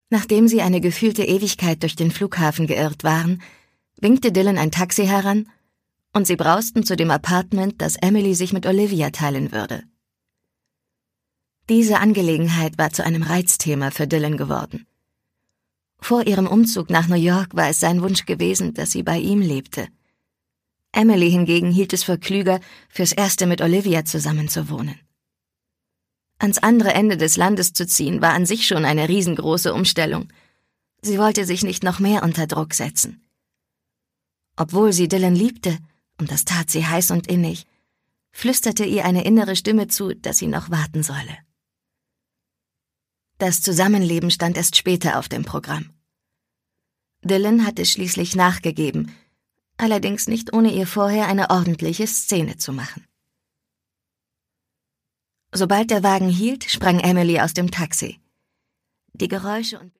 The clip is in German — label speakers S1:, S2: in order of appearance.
S1: Nachdem sie eine gefühlte Ewigkeit durch den Flughafen geirrt waren, winkte Dylan ein Taxi heran und sie brausten zu dem Appartement, das Emily sich mit Olivia teilen würde. Diese Angelegenheit war zu einem Reizthema für Dylan geworden. Vor ihrem Umzug nach New York war es sein Wunsch gewesen, dass sie bei ihm lebte. Emily hingegen hielt es für klüger, fürs Erste mit Olivia zusammenzuwohnen. Ans andere Ende des Landes zu ziehen, war an sich schon eine riesengroße Umstellung. Sie wollte sich nicht noch mehr unter Druck setzen. Obwohl sie Dylan liebte, und das tat sie heiß und innig, flüsterte ihr eine innere Stimme zu, dass sie noch warten solle. Das Zusammenleben stand erst später auf dem Programm. Dylan hatte schließlich nachgegeben, allerdings nicht ohne ihr vorher eine ordentliche Szene zu machen. Sobald der Wagen hielt, sprang Emily aus dem Taxi. Die Geräusche und